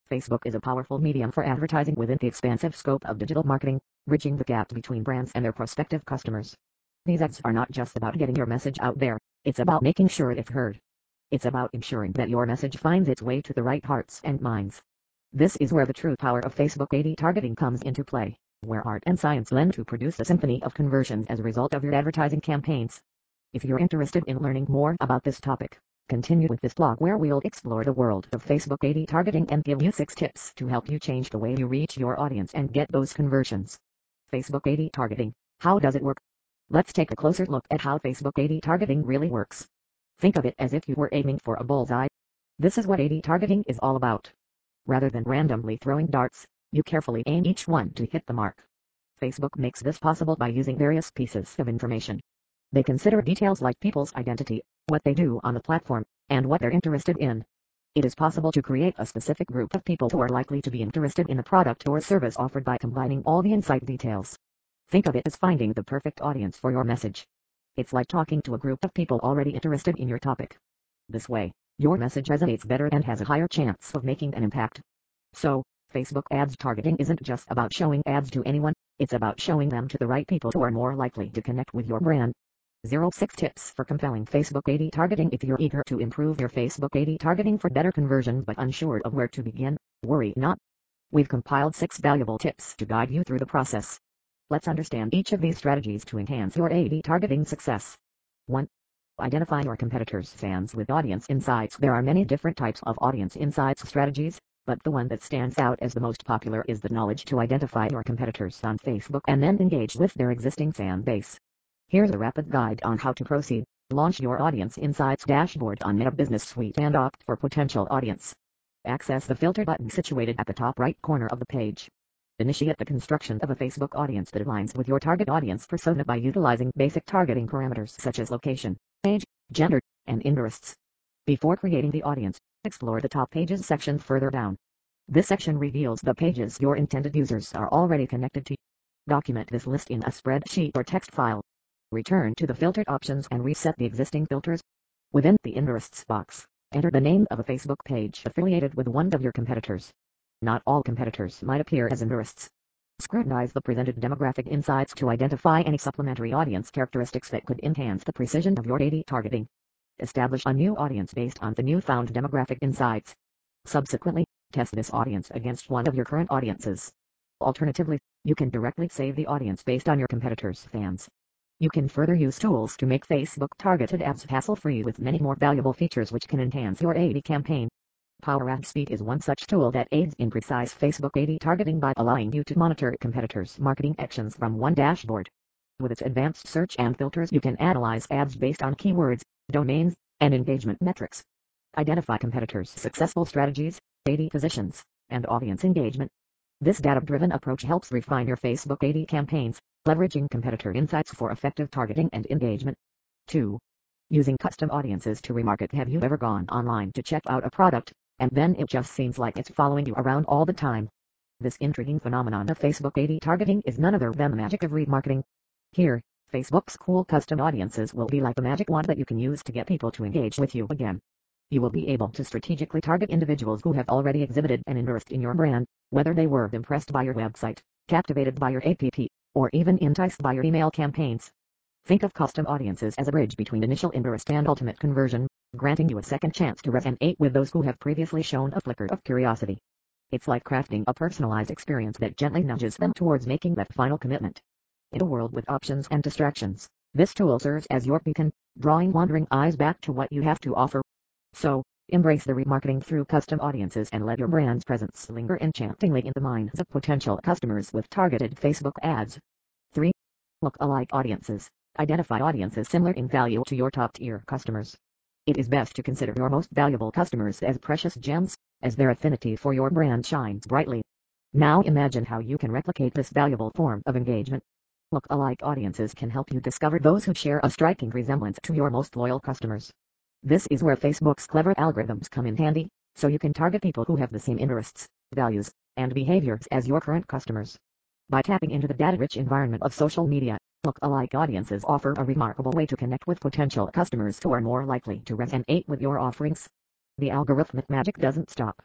Facebook is a powerful medium for advertising within the expansive scope of digital marketing, bridging the gap between brands and their prospective customers. These ads are not just about getting your message out there, it's about making sure it's heard. It's about ensuring that your message finds its way to the right hearts and minds. This is where the true power of Facebook ad targeting comes into play, where art and science blend to produce a symphony of conversions as a result of your advertising campaigns. If you're interested in learning more about this topic, continue with this blog where we'll explore the world of Facebook ad targeting and give you 6 tips to help you change the way you reach your audience and get those conversions. Facebook ad targeting, how does it work? Let's take a closer look at how Facebook ad targeting really works. Think of it as if you were aiming for a bullseye. This is what ad targeting is all about. Rather than randomly throwing darts, you carefully aim each one to hit the mark. Facebook makes this possible by using various pieces of information. They consider details like people's identity, what they do on the platform, and what they're interested in. It is possible to create a specific group of people who are likely to be interested in a product or service offered by combining all the insight details. Think of it as finding the perfect audience for your message. It's like talking to a group of people already interested in your topic. This way, your message resonates better and has a higher chance of making an impact. So, Facebook ads targeting isn't just about showing ads to anyone, it's about showing them to the right people who are more likely to connect with your brand. 6 tips for compelling Facebook ad targeting. If you're eager to improve your Facebook ad targeting for better conversions but unsure of where to begin, worry not. We've compiled 6 valuable tips to guide you through the process. Let's understand each of these strategies to enhance your ad targeting success. 1. Identify your competitors' fans with audience insights. There are many different types of audience insights strategies, but the one that stands out as the most popular is the knowledge to identify your competitors on Facebook and then engage with their existing fan base. Here's a rapid guide on how to proceed. Launch your Audience Insights dashboard on Meta Business Suite and opt for Potential Audience. Access the filter button situated at the top right corner of the page. Initiate the construction of a Facebook audience that aligns with your target audience persona by utilizing basic targeting parameters such as location, age, gender, and interests. Before creating the audience, explore the Top Pages section further down. This section reveals the pages your intended users are already connected to. Document this list in a spreadsheet or text file. Return to the filtered options and reset the existing filters. Within the Interests box, enter the name of a Facebook page affiliated with one of your competitors. Not all competitors might appear as interests. Scrutinize the presented demographic insights to identify any supplementary audience characteristics that could enhance the precision of your ad targeting. Establish a new audience based on the newfound demographic insights. Subsequently, test this audience against one of your current audiences. Alternatively, you can directly save the audience based on your competitors' fans. You can further use tools to make Facebook targeted ads hassle-free with many more valuable features which can enhance your ad campaign. Power Ad Speed is one such tool that aids in precise Facebook ad targeting by allowing you to monitor competitors' marketing actions from one dashboard. With its advanced search and filters, you can analyze ads based on keywords, domains, and engagement metrics. Identify competitors' successful strategies, ad positions, and audience engagement. This data-driven approach helps refine your Facebook ad campaigns, leveraging competitor insights for effective targeting and engagement. 2. Using custom audiences to remarket. Have you ever gone online to check out a product, and then it just seems like it's following you around all the time? This intriguing phenomenon of Facebook ad targeting is none other than the magic of remarketing. Here, Facebook's cool custom audiences will be like a magic wand that you can use to get people to engage with you again. You will be able to strategically target individuals who have already exhibited an interest in your brand, whether they were impressed by your website, captivated by your app, or even enticed by your email campaigns. Think of custom audiences as a bridge between initial interest and ultimate conversion, granting you a second chance to resonate with those who have previously shown a flicker of curiosity. It's like crafting a personalized experience that gently nudges them towards making that final commitment. In a world with options and distractions, this tool serves as your beacon, drawing wandering eyes back to what you have to offer. So, embrace the remarketing through custom audiences and let your brand's presence linger enchantingly in the minds of potential customers with targeted Facebook ads. 3. Look-alike audiences. Identify audiences similar in value to your top-tier customers. It is best to consider your most valuable customers as precious gems, as their affinity for your brand shines brightly. Now imagine how you can replicate this valuable form of engagement. Look-alike audiences can help you discover those who share a striking resemblance to your most loyal customers. This is where Facebook's clever algorithms come in handy, so you can target people who have the same interests, values, and behaviors as your current customers. By tapping into the data-rich environment of social media, look-alike audiences offer a remarkable way to connect with potential customers who are more likely to resonate with your offerings. The algorithmic magic doesn't stop there.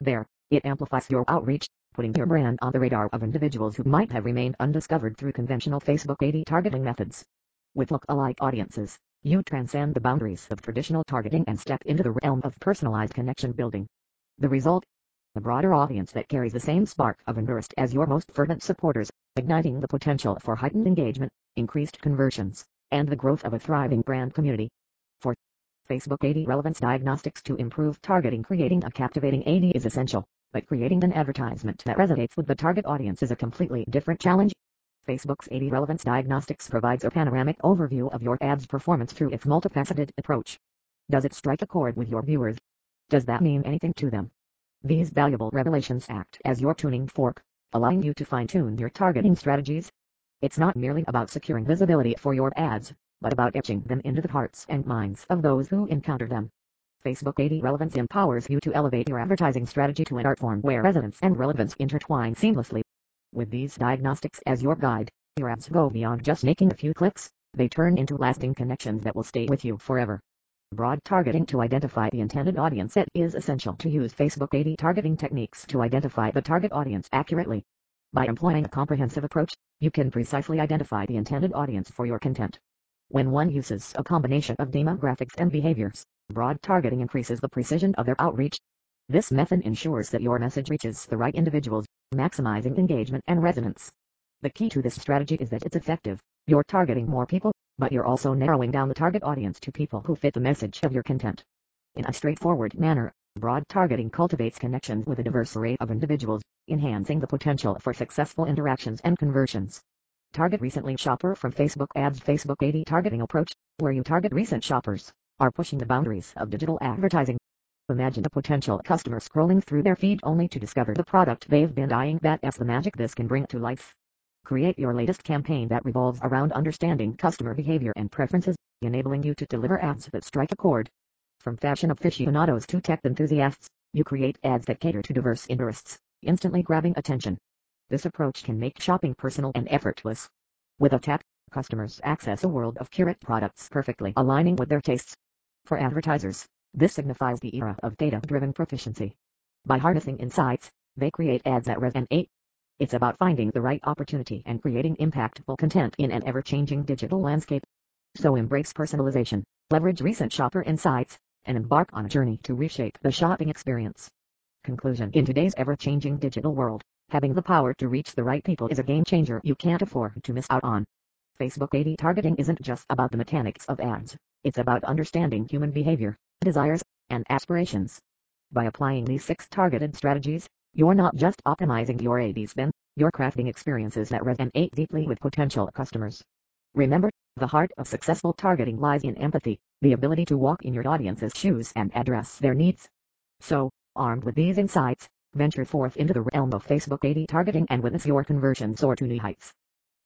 It amplifies your outreach, putting your brand on the radar of individuals who might have remained undiscovered through conventional Facebook AD targeting methods. With look-alike audiences, you transcend the boundaries of traditional targeting and step into the realm of personalized connection building. The result? A broader audience that carries the same spark of interest as your most fervent supporters, igniting the potential for heightened engagement, increased conversions, and the growth of a thriving brand community. For Facebook AD relevance diagnostics to improve targeting, creating a captivating AD is essential, but creating an advertisement that resonates with the target audience is a completely different challenge. Facebook's AD relevance diagnostics provides a panoramic overview of your ad's performance through its multifaceted approach. Does it strike a chord with your viewers? Does that mean anything to them? These valuable revelations act as your tuning fork, allowing you to fine-tune your targeting strategies. It's not merely about securing visibility for your ads, but about etching them into the hearts and minds of those who encounter them. Facebook AD relevance empowers you to elevate your advertising strategy to an art form where resonance and relevance intertwine seamlessly. With these diagnostics as your guide, your ads go beyond just making a few clicks, they turn into lasting connections that will stay with you forever. Broad targeting to identify the intended audience. It is essential to use Facebook AD targeting techniques to identify the target audience accurately. By employing a comprehensive approach, you can precisely identify the intended audience for your content. When one uses a combination of demographics and behaviors, broad targeting increases the precision of their outreach. This method ensures that your message reaches the right individuals, maximizing engagement and resonance. The key to this strategy is that it's effective. You're targeting more people, but you're also narrowing down the target audience to people who fit the message of your content. In a straightforward manner, broad targeting cultivates connections with a diverse array of individuals, enhancing the potential for successful interactions and conversions. Target recently shopper from Facebook ads. Facebook AD targeting approach, where you target recent shoppers, are pushing the boundaries of digital advertising. Imagine a potential customer scrolling through their feed only to discover the product they've been eyeing. That's the magic this can bring to life. Create your latest campaign that revolves around understanding customer behavior and preferences, enabling you to deliver ads that strike a chord. From fashion aficionados to tech enthusiasts, you create ads that cater to diverse interests, instantly grabbing attention. This approach can make shopping personal and effortless. With a tap, customers access a world of curated products perfectly aligning with their tastes. For advertisers, this signifies the era of data-driven proficiency. By harnessing insights, they create ads that resonate. It's about finding the right opportunity and creating impactful content in an ever-changing digital landscape. So embrace personalization, leverage recent shopper insights, and embark on a journey to reshape the shopping experience. Conclusion: in today's ever-changing digital world, having the power to reach the right people is a game changer you can't afford to miss out on. Facebook AD targeting isn't just about the mechanics of ads, it's about understanding human behavior, desires, and aspirations. By applying these 6 targeted strategies, you're not just optimizing your AD spend, you're crafting experiences that resonate deeply with potential customers. Remember, the heart of successful targeting lies in empathy, the ability to walk in your audience's shoes and address their needs. So, armed with these insights, venture forth into the realm of Facebook AD targeting and witness your conversions soar to new heights.